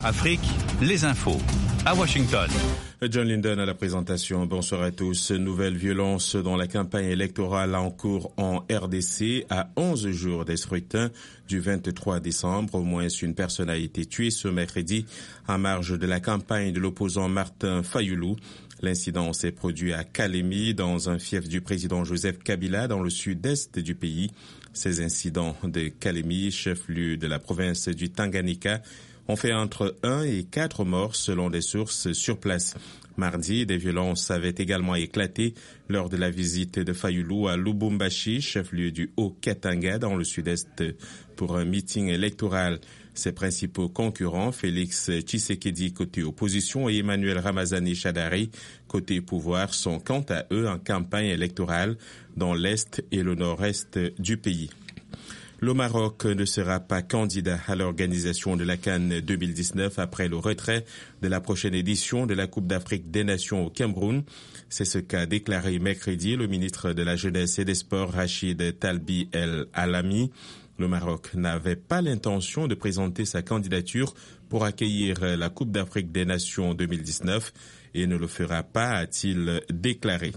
Afrique, les infos. À Washington. John Linden à la présentation. Bonsoir à tous. Nouvelle violence dans la campagne électorale en cours en RDC à 11 jours des scrutins du 23 décembre. Au moins une personne a été tuée ce mercredi en marge de la campagne de l'opposant Martin Fayoulou. L'incident s'est produit à Kalemi, dans un fief du président Joseph Kabila, dans le sud-est du pays. Ces incidents de Kalemi, chef-lieu de la province du Tanganyika, ont fait entre 1 et 4 morts selon des sources sur place. Mardi, des violences avaient également éclaté lors de la visite de Fayoulou à Lubumbashi, chef-lieu du Haut-Katanga dans le sud-est, pour un meeting électoral. Ses principaux concurrents, Félix Tshisekedi côté opposition et Emmanuel Ramazani Shadari côté pouvoir, sont quant à eux en campagne électorale dans l'est et le nord-est du pays. Le Maroc ne sera pas candidat à l'organisation de la CAN 2019 après le retrait de la prochaine édition de la Coupe d'Afrique des Nations au Cameroun. C'est ce qu'a déclaré mercredi le ministre de la Jeunesse et des Sports, Rachid Talbi El Alami. Le Maroc n'avait pas l'intention de présenter sa candidature pour accueillir la Coupe d'Afrique des Nations 2019 et ne le fera pas, a-t-il déclaré.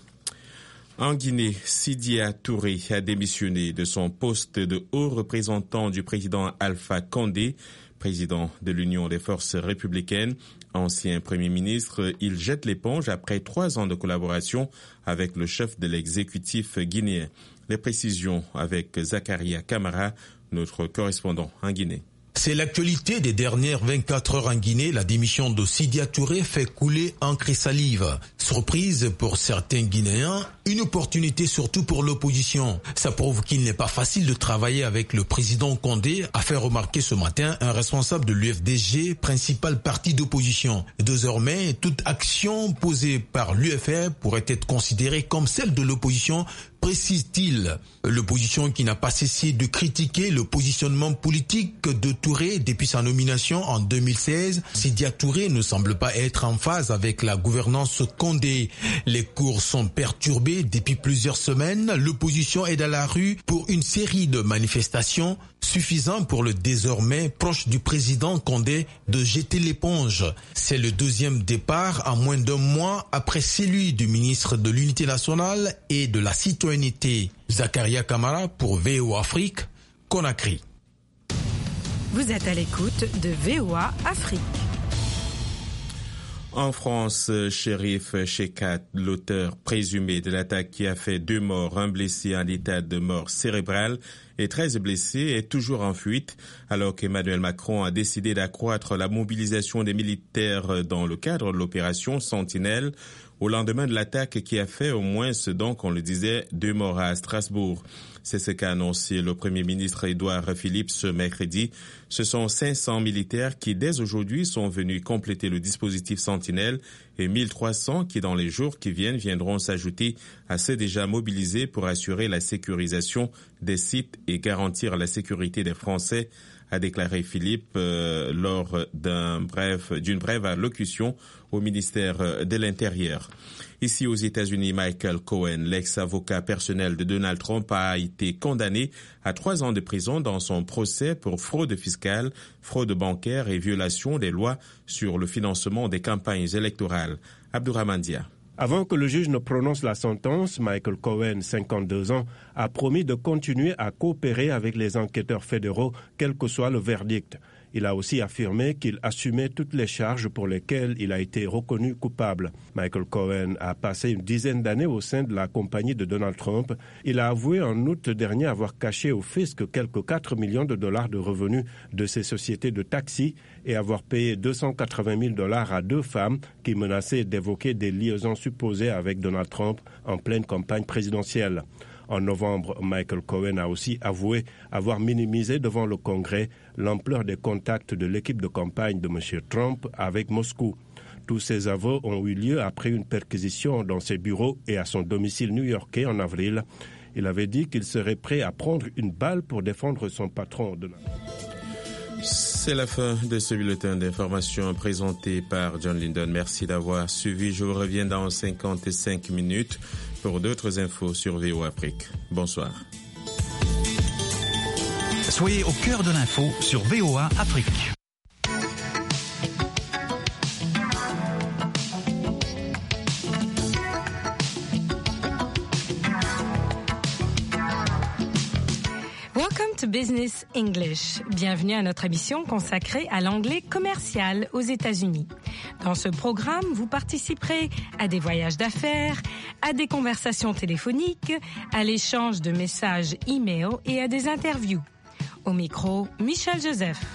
En Guinée, Sidya Touré a démissionné de son poste de haut représentant du président Alpha Condé, président de l'Union des forces républicaines. Ancien Premier ministre, il jette l'éponge après 3 ans de collaboration avec le chef de l'exécutif guinéen. Les précisions avec Zakaria Kamara, notre correspondant en Guinée. C'est l'actualité des dernières 24 heures en Guinée. La démission de Sidya Touré fait couler encre et salive. Surprise pour certains Guinéens, une opportunité surtout pour l'opposition. Ça prouve qu'il n'est pas facile de travailler avec le président Condé, a fait remarquer ce matin un responsable de l'UFDG, principal parti d'opposition. Désormais, toute action posée par l'UFR pourrait être considérée comme celle de l'opposition, précise-t-il. L'opposition qui n'a pas cessé de critiquer le positionnement politique de Touré depuis sa nomination en 2016. Sidya Touré ne semble pas être en phase avec la gouvernance Condé. Les cours sont perturbés depuis plusieurs semaines. L'opposition est dans la rue pour une série de manifestations suffisant pour le désormais proche du président Condé de jeter l'éponge. C'est le deuxième départ en moins d'un mois après celui du ministre de l'Unité nationale et de la citoyenneté. Zakaria Kamara pour VOA Afrique, Conakry. Vous êtes à l'écoute de VOA Afrique. En France, Cherif Chekat, l'auteur présumé de l'attaque qui a fait 2 morts, 1 blessé en état de mort cérébrale et 13 blessés, est toujours en fuite, alors qu'Emmanuel Macron a décidé d'accroître la mobilisation des militaires dans le cadre de l'opération Sentinelle, au lendemain de l'attaque qui a fait au moins, donc on le disait, 2 morts à Strasbourg. C'est ce qu'a annoncé le Premier ministre Édouard Philippe ce mercredi. Ce sont 500 militaires qui, dès aujourd'hui, sont venus compléter le dispositif Sentinelle et 1300 qui, dans les jours qui viennent, viendront s'ajouter à ceux déjà mobilisés pour assurer la sécurisation des sites et garantir la sécurité des Français, a déclaré Philippe lors d'une brève allocution au ministère de l'Intérieur. Ici aux États-Unis, Michael Cohen, l'ex-avocat personnel de Donald Trump, a été condamné à 3 ans de prison dans son procès pour fraude fiscale, fraude bancaire et violation des lois sur le financement des campagnes électorales. Abdourahmane Dia. Avant que le juge ne prononce la sentence, Michael Cohen, 52 ans, a promis de continuer à coopérer avec les enquêteurs fédéraux, quel que soit le verdict. Il a aussi affirmé qu'il assumait toutes les charges pour lesquelles il a été reconnu coupable. Michael Cohen a passé une dizaine d'années au sein de la compagnie de Donald Trump. Il a avoué en août dernier avoir caché au fisc quelques 4 millions de dollars de revenus de ses sociétés de taxi et avoir payé 280 000 dollars à 2 femmes qui menaçaient d'évoquer des liaisons supposées avec Donald Trump en pleine campagne présidentielle. En novembre, Michael Cohen a aussi avoué avoir minimisé devant le Congrès l'ampleur des contacts de l'équipe de campagne de M. Trump avec Moscou. Tous ces aveux ont eu lieu après une perquisition dans ses bureaux et à son domicile new-yorkais en avril. Il avait dit qu'il serait prêt à prendre une balle pour défendre son patron. C'est la fin de ce bulletin d'information présenté par John Linden. Merci d'avoir suivi. Je vous reviens dans 55 minutes pour d'autres infos sur VOA Afrique. Bonsoir. Soyez au cœur de l'info sur VOA Afrique. Welcome to Business English. Bienvenue à notre émission consacrée à l'anglais commercial aux États-Unis. Dans ce programme, vous participerez à des voyages d'affaires, à des conversations téléphoniques, à l'échange de messages e-mail et à des interviews. Au micro, Michel Joseph.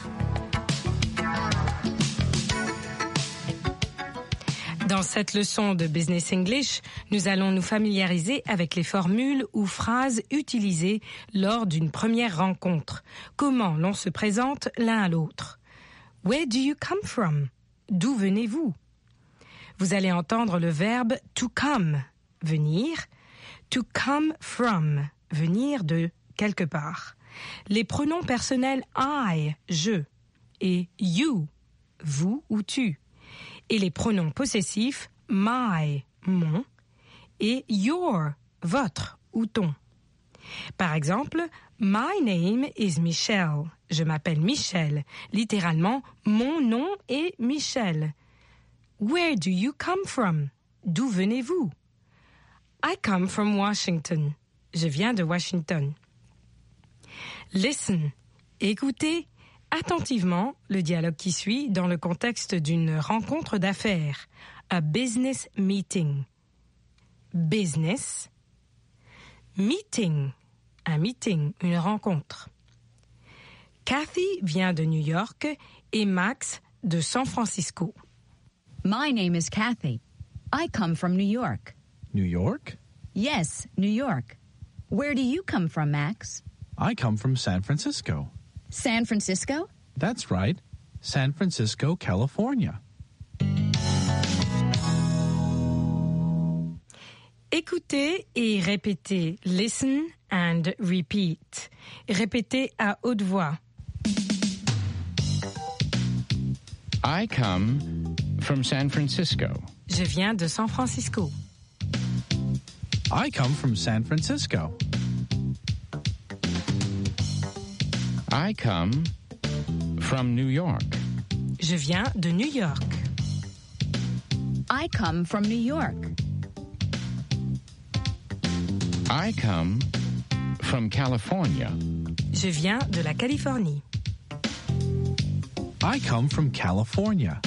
Dans cette leçon de Business English, nous allons nous familiariser avec les formules ou phrases utilisées lors d'une première rencontre. Comment l'on se présente l'un à l'autre. Where do you come from? D'où venez-vous? Vous allez entendre le verbe to come, venir, to come from, venir de quelque part. Les pronoms personnels I, je, et you, vous ou tu. Et les pronoms possessifs my, mon, et your, votre ou ton. Par exemple, my name is Michelle. Je m'appelle Michel. Littéralement, mon nom est Michel. Where do you come from? D'où venez-vous? I come from Washington. Je viens de Washington. Listen, écoutez attentivement le dialogue qui suit dans le contexte d'une rencontre d'affaires, a business meeting. Business, meeting, un meeting, une rencontre. Kathy vient de New York et Max de San Francisco. My name is Kathy. I come from New York. New York? Yes, New York. Where do you come from, Max? I come from San Francisco. San Francisco? That's right. San Francisco, California. Écoutez et répétez. Listen and repeat. Répétez à haute voix. I come from San Francisco. Je viens de San Francisco. I come from San Francisco. I come from New York. Je viens de New York. I come from New York. I come from California. Je viens de la Californie. I come from California.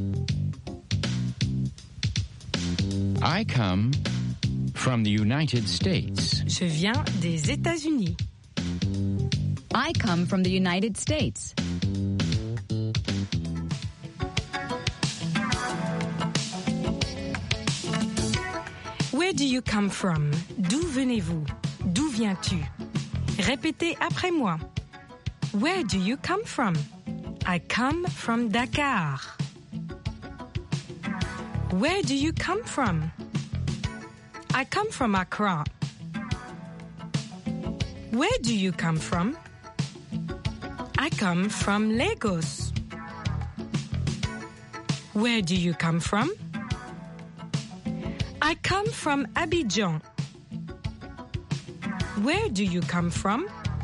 I come from the United States. Je viens des États-Unis. I come from the United States. Where do you come from? D'où venez-vous? D'où viens-tu? Répétez après moi. Where do you come from? I come from Dakar. Where do you come from? I come from Accra. Where do you come from? I come from Lagos. Where do you come from? I come from Abidjan. Where do you come from?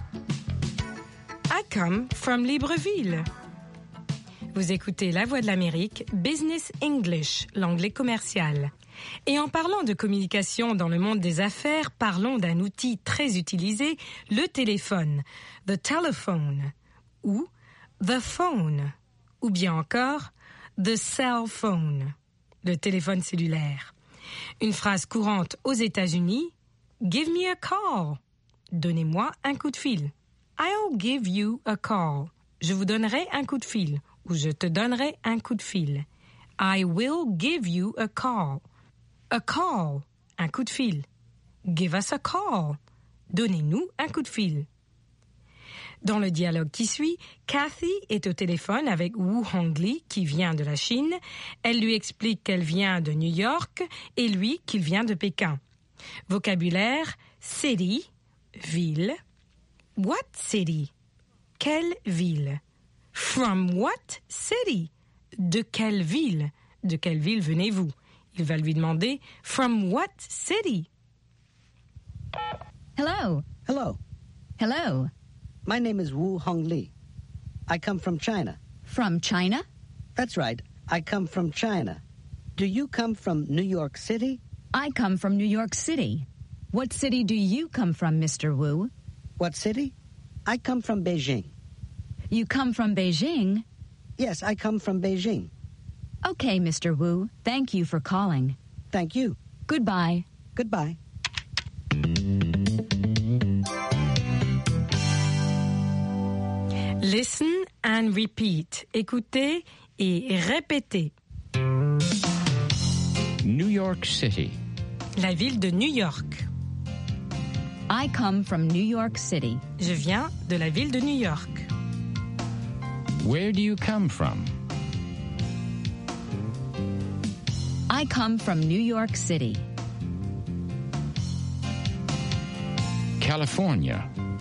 I come from Libreville. Vous écoutez La Voix de l'Amérique, Business English, l'anglais commercial. Et en parlant de communication dans le monde des affaires, parlons d'un outil très utilisé, le téléphone, the telephone, ou the phone, ou bien encore the cell phone, le téléphone cellulaire. Une phrase courante aux États-Unis, give me a call, donnez-moi un coup de fil. I'll give you a call, je vous donnerai un coup de fil, ou je te donnerai un coup de fil. I will give you a call. A call, un coup de fil. Give us a call, donnez-nous un coup de fil. Dans le dialogue qui suit, Kathy est au téléphone avec Wu Hongli qui vient de la Chine. Elle lui explique qu'elle vient de New York et lui qu'il vient de Pékin. Vocabulaire, city, ville. What city? Quelle ville? From what city? De quelle ville? De quelle ville venez-vous? Il va lui demander from what city? Hello. Hello. Hello. My name is Wu Hongli. I come from China. From China? That's right. I come from China. Do you come from New York City? I come from New York City. What city do you come from, Mr. Wu? What city? I come from Beijing. You come from Beijing? Yes, I come from Beijing. Okay, Mr. Wu. Thank you for calling. Thank you. Goodbye. Goodbye. Listen and repeat. Écoutez et répétez. New York City. La ville de New York. I come from New York City. Je viens de la ville de New York. Where do you come from? I come from New York City. California.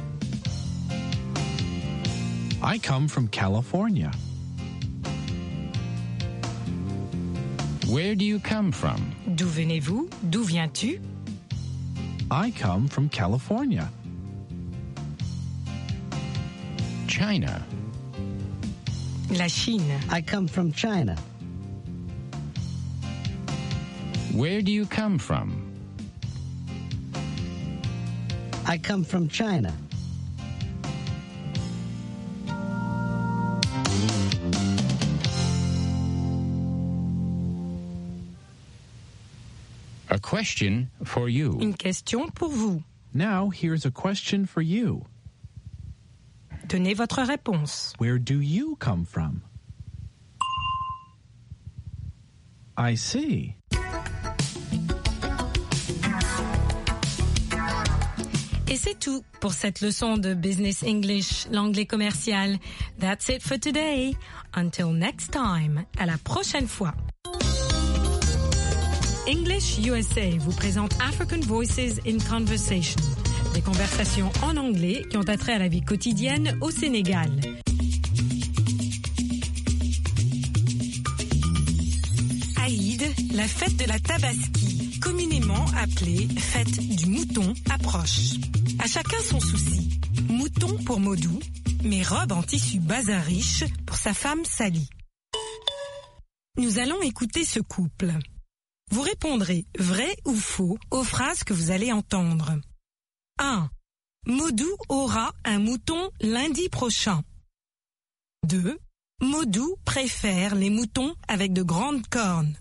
I come from California. Where do you come from? D'où venez-vous? D'où viens-tu? I come from California. China. La Chine. I come from China. Where do you come from? I come from China. A question for you. Une question pour vous. Now, here's a question for you. Donnez votre réponse. Where do you come from? I see. Et c'est tout pour cette leçon de Business English, l'anglais commercial. That's it for today. Until next time. À la prochaine fois. English USA vous présente African Voices in Conversation. Des conversations en anglais qui ont attrait à la vie quotidienne au Sénégal. Aïd, la fête de la Tabaski, communément appelée fête du mouton, approche. À chacun son souci. Mouton pour Modou, mais robe en tissu bazin riche pour sa femme Sally. Nous allons écouter ce couple. Vous répondrez vrai ou faux aux phrases que vous allez entendre. 1. Modou aura un mouton lundi prochain. 2. Modou préfère les moutons avec de grandes cornes.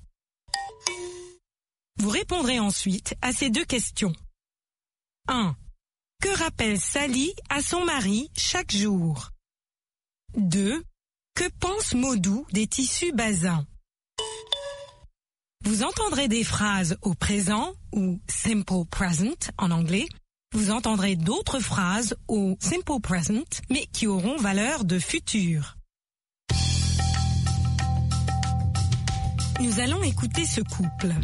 Vous répondrez ensuite à ces deux questions. 1. Que rappelle Sally à son mari chaque jour? 2. Que pense Modou des tissus bazins? Vous entendrez des phrases au présent ou simple present en anglais. Vous entendrez d'autres phrases au simple present mais qui auront valeur de futur. Nous allons écouter ce couple.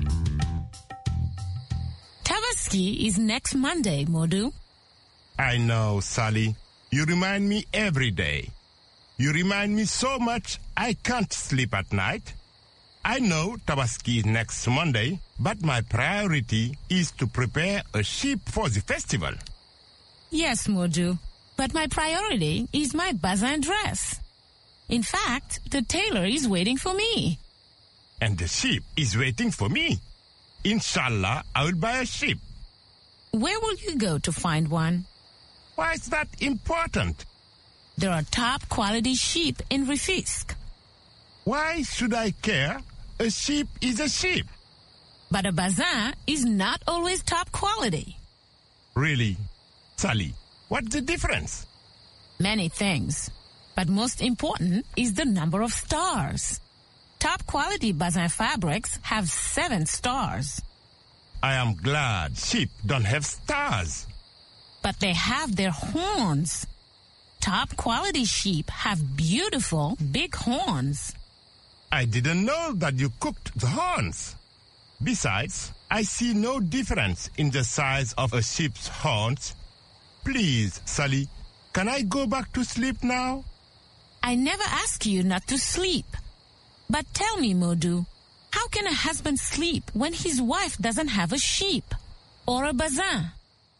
Tabaski is next Monday, Modou. I know, Sally. You remind me every day. You remind me so much I can't sleep at night. I know Tabaski is next Monday, but my priority is to prepare a sheep for the festival. Yes, Modou, but my priority is my bazin dress. In fact, the tailor is waiting for me. And the sheep is waiting for me. Inshallah, I will buy a sheep. Where will you go to find one? Why is that important? There are top quality sheep in Rufisque. Why should I care? A sheep is a sheep. But a bazin is not always top quality. Really? Sally, what's the difference? Many things. But most important is the number of stars. Top quality bazin fabrics have 7 stars. I am glad sheep don't have stars. But they have their horns. Top quality sheep have beautiful big horns. I didn't know that you cooked the horns. Besides, I see no difference in the size of a sheep's horns. Please, Sally, can I go back to sleep now? I never ask you not to sleep. But tell me, Modou, how can a husband sleep when his wife doesn't have a sheep or a bazin?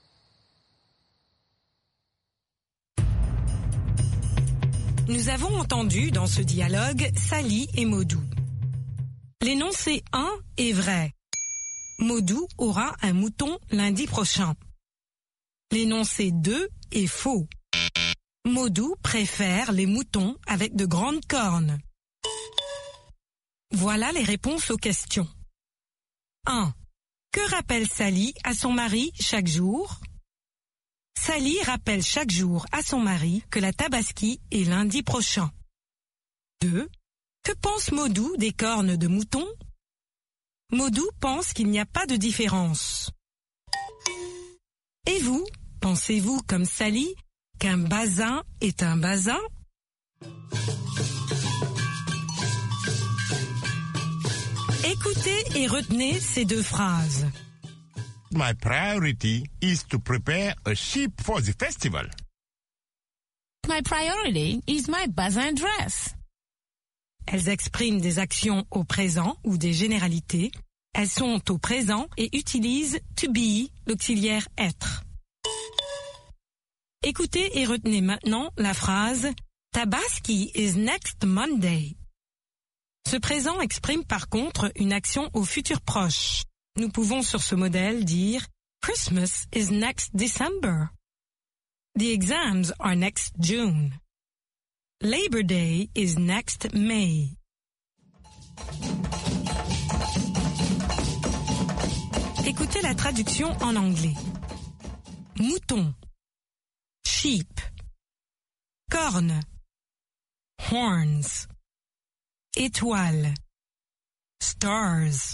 Nous avons entendu dans ce dialogue Sally et Modou. L'énoncé 1 est vrai. Modou aura un mouton lundi prochain. L'énoncé 2 est faux. Modou préfère les moutons avec de grandes cornes. Voilà les réponses aux questions. 1. Que rappelle Sally à son mari chaque jour? Sally rappelle chaque jour à son mari que la Tabaski est lundi prochain. 2. Que pense Modou des cornes de mouton? Modou pense qu'il n'y a pas de différence. Et vous, pensez-vous comme Sally qu'un bazin est un bazin? Écoutez et retenez ces deux phrases. My priority is to prepare a sheep for the festival. My priority is my bazin dress. Elles expriment des actions au présent ou des généralités. Elles sont au présent et utilisent to be, l'auxiliaire être. Écoutez et retenez maintenant la phrase Tabaski is next Monday. Ce présent exprime par contre une action au futur proche. Nous pouvons sur ce modèle dire Christmas is next December. The exams are next June. Labor Day is next May. Écoutez la traduction en anglais. Mouton. Sheep. Corne. Horns. Étoile. Stars.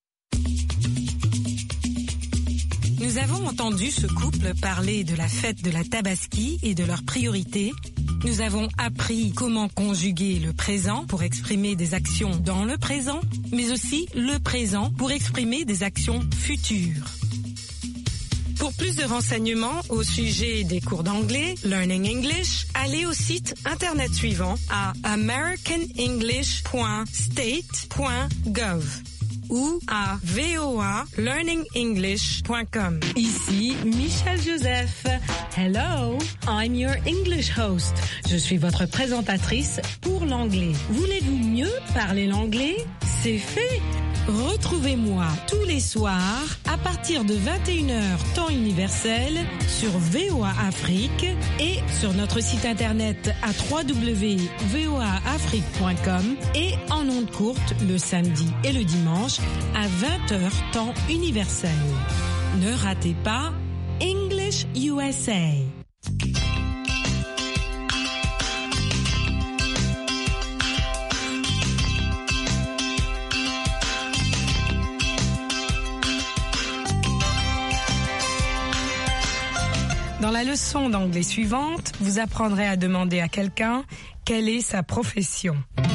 Nous avons entendu ce couple parler de la fête de la Tabaski et de leurs priorités. Nous avons appris comment conjuguer le présent pour exprimer des actions dans le présent, mais aussi le présent pour exprimer des actions futures. Pour plus de renseignements au sujet des cours d'anglais, Learning English, allez au site internet suivant à americanenglish.state.gov ou à voalearningenglish.com. Ici Michel Joseph. Hello, I'm your English host. Je suis votre présentatrice pour l'anglais. Voulez-vous mieux parler l'anglais? C'est fait. Retrouvez-moi tous les soirs à partir de 21h temps universel sur VOA Afrique et sur notre site internet à www.voaafrique.com et en ondes courtes le samedi et le dimanche à 20h temps universel. Ne ratez pas English USA. Dans la leçon d'anglais suivante, vous apprendrez à demander à quelqu'un quelle est sa profession.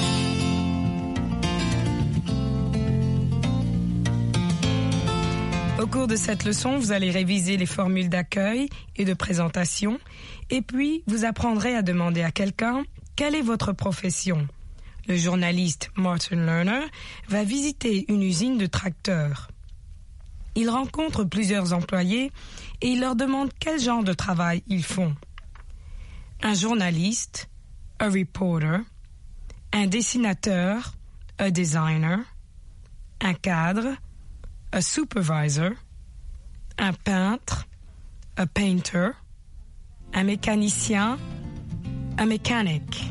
Au cours de cette leçon, vous allez réviser les formules d'accueil et de présentation, et puis vous apprendrez à demander à quelqu'un quelle est votre profession. Le journaliste Martin Lerner va visiter une usine de tracteurs. Il rencontre plusieurs employés et il leur demande quel genre de travail ils font. Un journaliste, a reporter, un dessinateur, a designer, un cadre, a supervisor, un peintre, a painter, un mécanicien, a mechanic.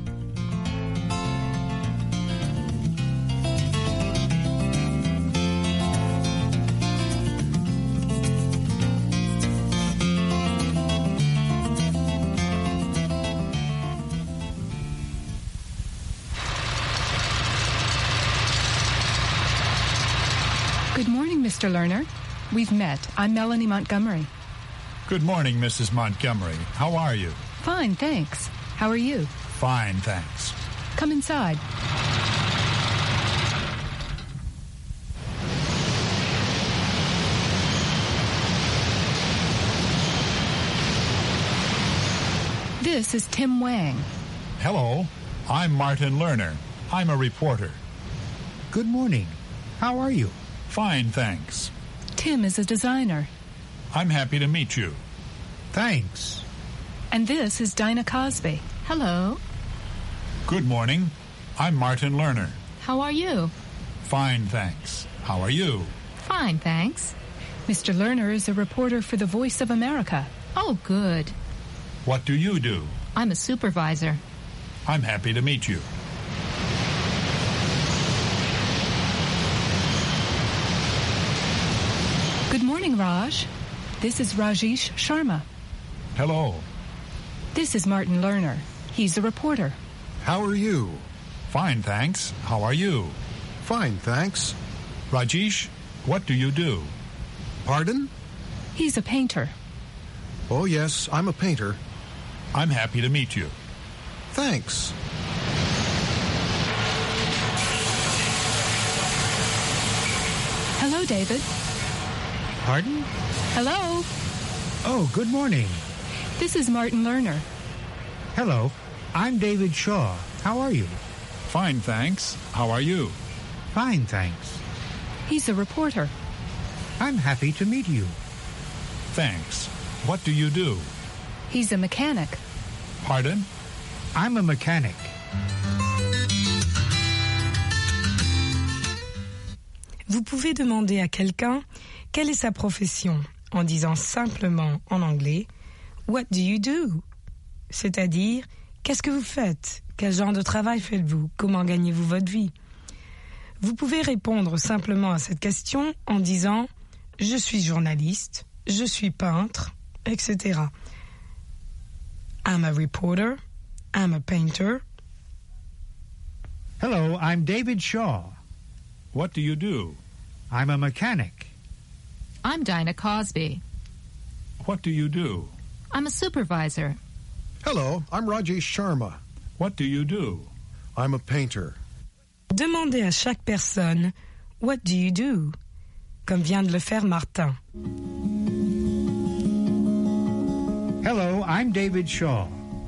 Good morning, Mr. Lerner. We've met. I'm Melanie Montgomery. Good morning, Mrs. Montgomery. How are you? Fine, thanks. How are you? Fine, thanks. Come inside. This is Tim Wang. Hello. I'm Martin Lerner. I'm a reporter. Good morning. How are you? Fine, thanks. Tim is a designer. I'm happy to meet you. Thanks. And this is Dinah Cosby. Hello. Good morning. I'm Martin Lerner. How are you? Fine, thanks. How are you? Fine, thanks. Mr. Lerner is a reporter for the Voice of America. Oh, good. What do you do? I'm a supervisor. I'm happy to meet you. Good morning, Raj. This is Rajesh Sharma. Hello. This is Martin Lerner. He's a reporter. How are you? Fine, thanks. How are you? Fine, thanks. Rajesh, what do you do? Pardon? He's a painter. Oh, yes, I'm a painter. I'm happy to meet you. Thanks. Hello, David. Pardon? Hello. Oh, good morning. This is Martin Lerner. Hello, I'm David Shaw. How are you? Fine, thanks. How are you? Fine, thanks. He's a reporter. I'm happy to meet you. Thanks. What do you do? He's a mechanic. Pardon? I'm a mechanic. Vous pouvez demander à quelqu'un quelle est sa profession en disant simplement en anglais « What do you do ?» C'est-à-dire « Qu'est-ce que vous faites ? Quel genre de travail faites-vous ? Comment gagnez-vous votre vie ?» Vous pouvez répondre simplement à cette question en disant « Je suis journaliste, je suis peintre, etc. » I'm a reporter, I'm a painter. Hello, I'm David Shaw. What do you do? I'm a mechanic. I'm Dinah Cosby. What do you do? I'm a supervisor. Hello, I'm Rajesh Sharma. What do you do? I'm a painter. Demandez à chaque personne « What do you do ?» comme vient de le faire Martin. Hello, I'm David Shaw.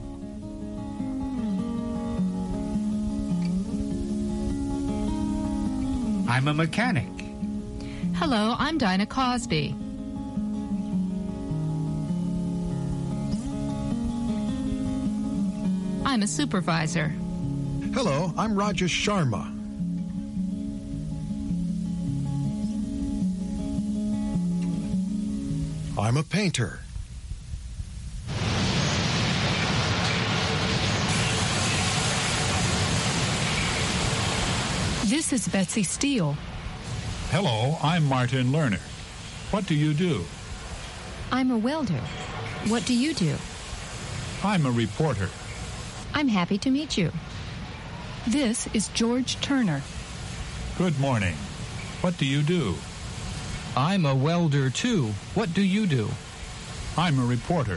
I'm a mechanic. Hello, I'm Dinah Cosby. I'm a supervisor. Hello, I'm Rajesh Sharma. I'm a painter. This is Betsy Steele. Hello, I'm Martin Lerner. What do you do? I'm a welder. What do you do? I'm a reporter. I'm happy to meet you. This is George Turner. Good morning. What do you do? I'm a welder, too. What do you do? I'm a reporter.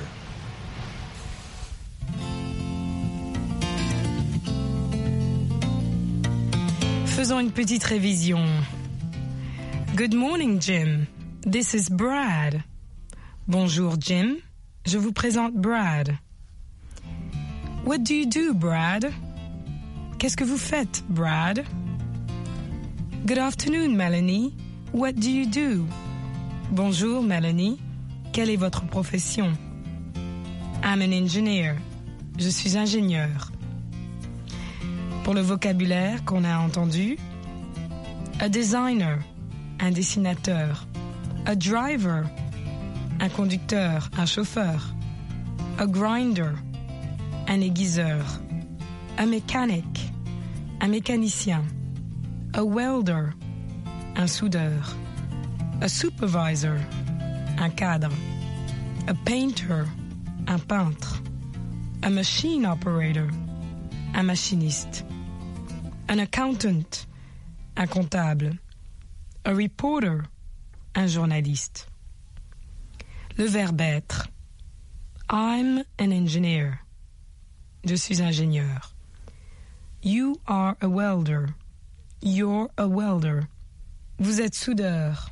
Faisons une petite révision. Good morning, Jim. This is Brad. Bonjour, Jim. Je vous présente Brad. What do you do, Brad? Qu'est-ce que vous faites, Brad? Good afternoon, Melanie. What do you do? Bonjour, Melanie. Quelle est votre profession? I'm an engineer. Je suis ingénieur. Pour le vocabulaire qu'on a entendu, a designer, un dessinateur, a driver, un conducteur, un chauffeur, a grinder, un aiguiseur, a mechanic, un mécanicien, a welder, un soudeur, a supervisor, un cadre, a painter, un peintre, a machine operator, un machiniste, an accountant, un comptable, a reporter, un journaliste. Le verbe être. I'm an engineer. Je suis ingénieur. You are a welder. You're a welder. Vous êtes soudeur.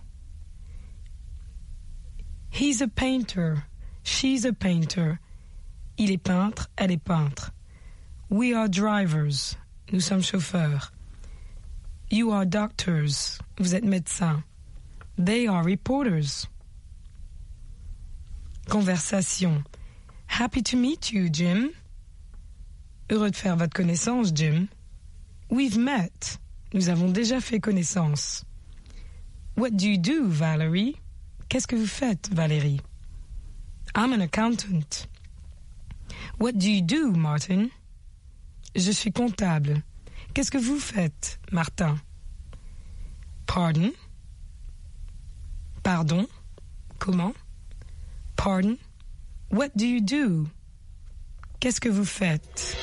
He's a painter. She's a painter. Il est peintre, elle est peintre. We are drivers. Nous sommes chauffeurs. You are doctors. Vous êtes médecins. They are reporters. Conversation. Happy to meet you, Jim. Heureux de faire votre connaissance, Jim. We've met. Nous avons déjà fait connaissance. What do you do, Valerie? Qu'est-ce que vous faites, Valérie? I'm an accountant. What do you do, Martin? Je suis comptable. Qu'est-ce que vous faites, Martin? Pardon? Pardon? Comment? Pardon? What do you do? Qu'est-ce que vous faites?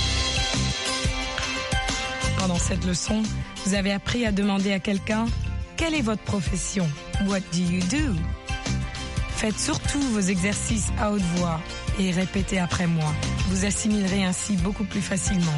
Pendant cette leçon, vous avez appris à demander à quelqu'un « Quelle est votre profession? What do you do? » Faites surtout vos exercices à haute voix et répétez après moi. Vous assimilerez ainsi beaucoup plus facilement.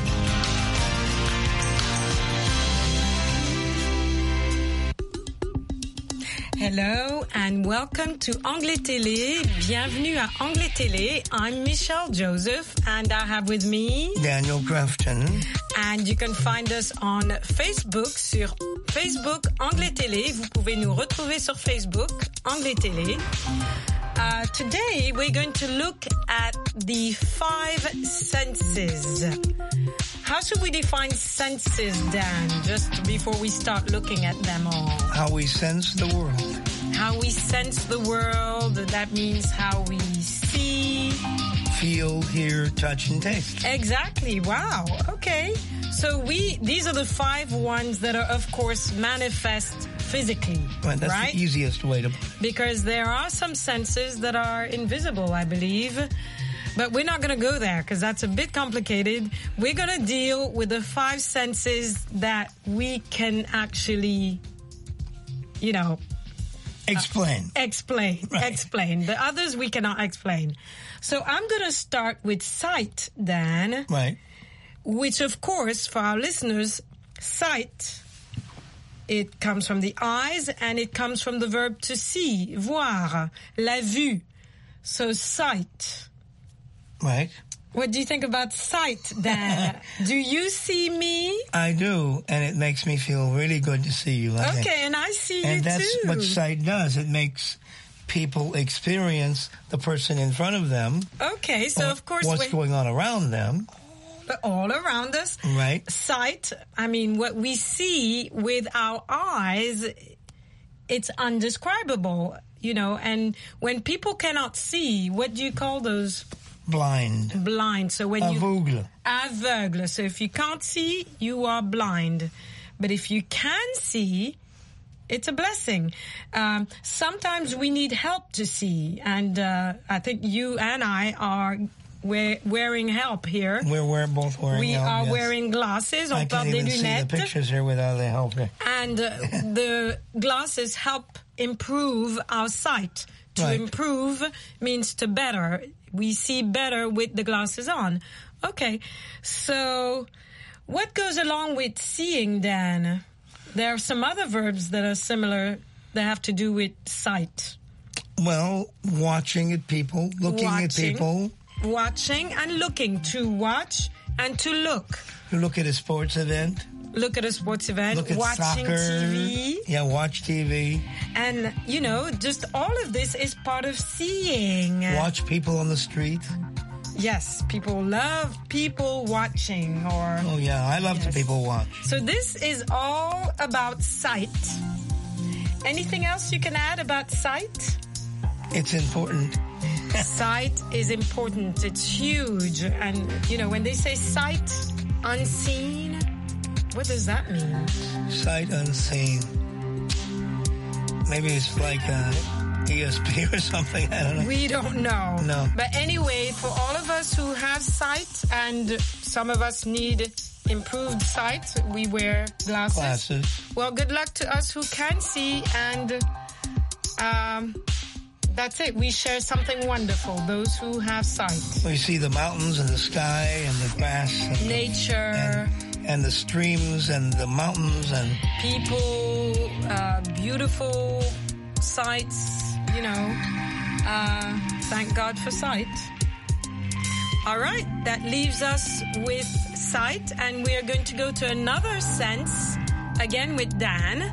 Hello and welcome to Anglais Télé. Bienvenue à Anglais Télé. I'm Michelle Joseph and I have with me Daniel Grafton. And you can find us on Facebook sur Facebook Anglais Télé. Vous pouvez nous retrouver sur Facebook Anglais Télé. Today we're going to look at the 5 senses. How should we define senses, Dan, just before we start looking at them all? How we sense the world. How we sense the world, that means how we see, feel, hear, touch, and taste. Exactly. Wow. Okay. So these are the 5 ones that are, of course, manifest physically, right? That's the easiest way to put it. Because there are some senses that are invisible, I believe. But we're not going to go there because that's a bit complicated. We're going to deal with the 5 senses that we can actually, explain. Explain. The others we cannot explain. So I'm going to start with sight, Dan. Right. Which, of course, for our listeners, sight, it comes from the eyes and it comes from the verb to see, voir, la vue. So sight. Right. What do you think about sight, Dan? Do you see me? I do, and it makes me feel really good to see you. Okay, and I see you too. And that's what sight does. It makes people experience the person in front of them. Okay, so of course... What's going on around them. All around us. Right. Sight, I mean, what we see with our eyes, it's undescribable, and when people cannot see, what do you call those... Blind. So when aveugle. So if you can't see, you are blind. But if you can see, it's a blessing. Sometimes we need help to see. And I think you and I are wearing help here. We're both wearing help, We are wearing glasses. I can't even see the pictures here without the help. And the glasses help improve our sight. To improve means to better. We see better with the glasses on. Okay, so what goes along with seeing, Dan? There are some other verbs that are similar that have to do with sight. Well, watching at people, looking at people. Watching and looking. To watch and to look. You look at a sports event. Look at a sports event, look at watching soccer. TV. Yeah, watch TV. And, just all of this is part of seeing. Watch people on the street. Yes, people love people watching. Oh, yeah, I love to people watch. So this is all about sight. Anything else you can add about sight? It's important. Sight is important. It's huge. And, when they say sight unseen... What does that mean? Sight unseen. Maybe it's like ESP or something. I don't know. We don't know. No. But anyway, for all of us who have sight, and some of us need improved sight, we wear glasses. Well, good luck to us who can see, and that's it. We share something wonderful, those who have sight. We see the mountains and the sky and the grass. And nature. And the streams and the mountains and... people, beautiful sights, thank God for sight. All right, that leaves us with sight, and we are going to go to another sense, again with Dan.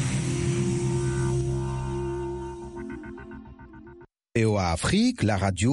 VOA Afrique, la radio